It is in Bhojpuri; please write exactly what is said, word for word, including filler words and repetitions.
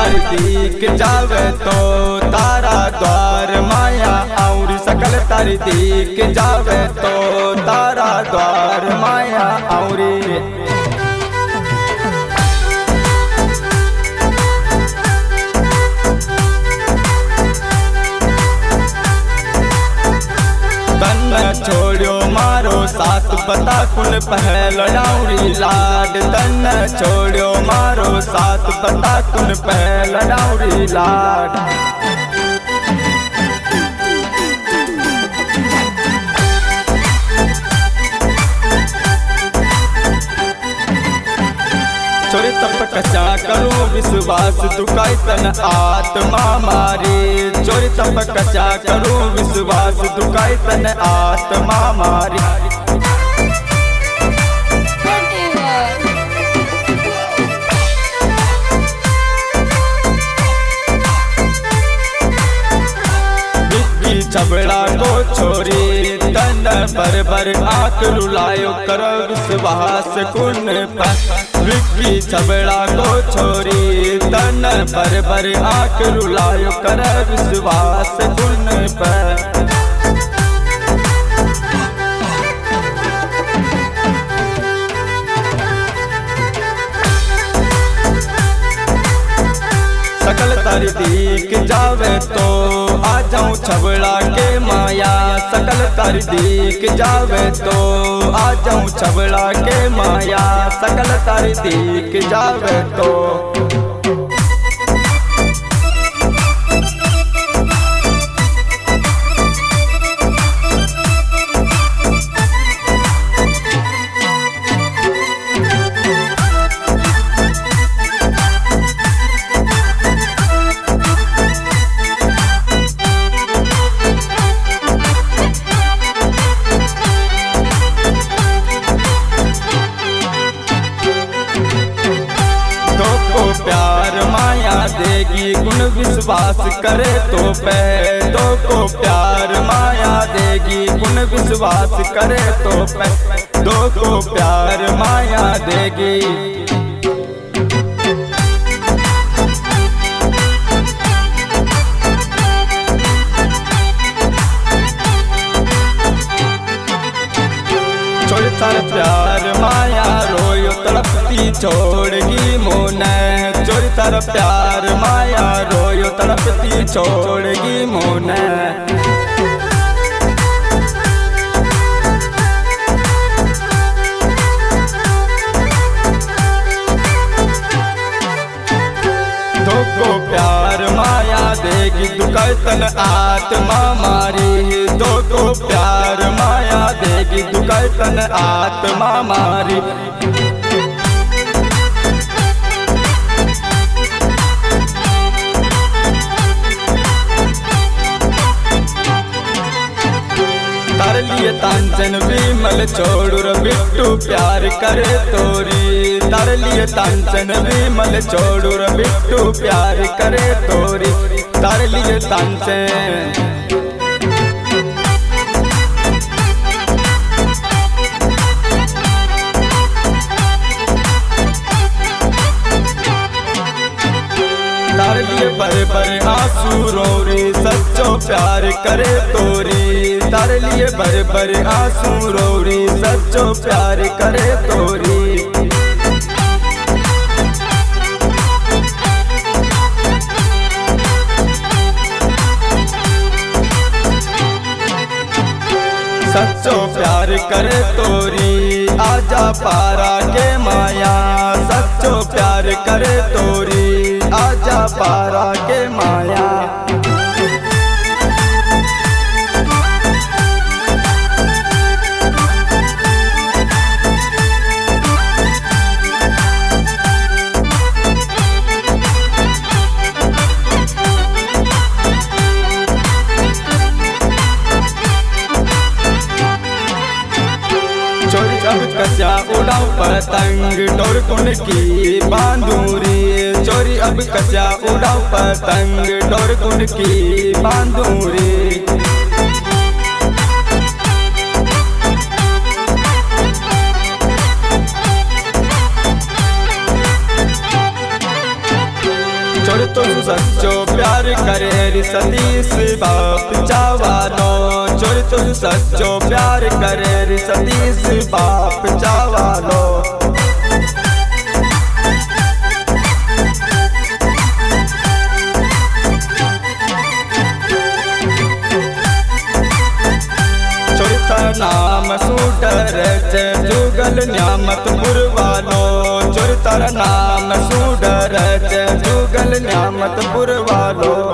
तार दीक जावे तो तारा द्वार माया और सकल तार दीक जावे तो तारा द्वार माया और छोड़ो मारो साथ बता कुल पहल डाउरी लाड तन छोड़ो मारो साथ बता कुल पहल डाउरी लाड चोरी तप कचा करूँ विश्वास दुखाई तन आत्मा मारी चोरी तप कचा करूँ विश्वास दुखाई तन आत्मा मारी छबड़ा को छोरी तन बर बर आँख रुलायो कर विश्वास कुन पर विक्की छबड़ा को छोरी तन बर बर आँख रुलायो कर विश्वास कुन पर सकल तारी दीक जावे तो आ जाऊं छबड़ा के माया सकल तारी दीक जावे तो आ जाऊं छबड़ा के माया सकल तारी दीक जावे तो प्यार माया देगी गुण विश्वास करे तो पे दो को प्यार माया देगी गुण विश्वास करे तो पे दो को प्यार माया देगी छोड़ तार प्यार माया रोयो तड़पती छोड़गी मोने चोरी तार प्यार माया रोयो तड़पती छोड़गी मोने दो को प्यार माया देगी दुखाई तन आत्मा मारी दो को प्यार माया देगी दुखाई तन आत्मा मारी तार लिए तांचन विमल छोड़ू र बिट्टू प्यार करे तोरी तार लिए तांचन विमल छोड़ू र बिट्टू प्यार करे तोरी तार लिए तांचन तार लिए बर बर आंसू रोरी सच्चो प्यार करे तोरी तार लिए बर बर आंसू रोरी सच्चो प्यार करे तोरी सच्चो प्यार करे तोरी आजा पारा के माया सच्चो प्यार करे तोरी आजा पारा के माया कचा उड़ाऊ पतंग डोर कुन की बांधूरी चोरी अब कचा उड़ाऊ पतंग डोर कुन की बांधूरी चोर तो सतीश बाप चावानो चोर तुझ सच्चो प्यार करे रे सतीश बाप चावानो नाम सूडर जुगल न्यामत पुरवानो चोर तारा नाम सूडर जुगल न्यामत पुरवानो।